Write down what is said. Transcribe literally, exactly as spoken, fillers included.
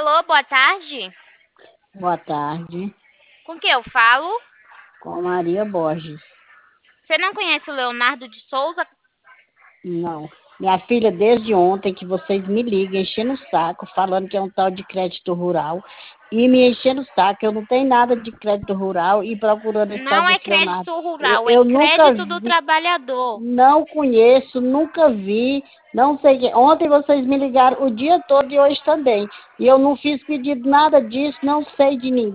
Alô, boa tarde. Boa tarde, Com quem eu falo? com Maria Borges. Você não conhece o Leonardo de Souza? Não. Minha filha, desde ontem que vocês me ligam, enchendo o saco, falando que é um tal de crédito rural, e me enchendo o saco, eu não tenho nada de crédito rural e procurando esse tal Não é desse Leonardo. crédito Eu, rural, é eu nunca crédito do vi, trabalhador. não conheço, nunca vi, não sei quem. Ontem vocês me ligaram o dia todo e hoje também. E eu não fiz pedido nada disso, não sei de ninguém.